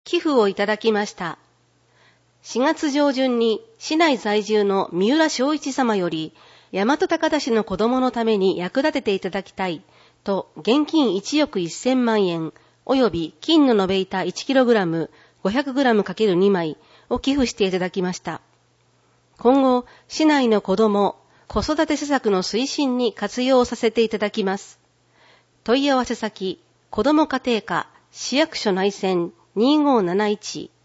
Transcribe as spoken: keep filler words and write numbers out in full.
寄付をいただきました。しがつ上旬に市内在住の三浦正一様より、大和高田市の子供のために役立てていただきたいと現金いちおくせんまんえん及び金の延べ板 いちキログラム ごひゃくグラムかけるにまいを寄付していただきました。今後、市内の子供、子育て施策の推進に活用させていただきます。問い合わせ先、子ども家庭課市役所内線にーごーなないち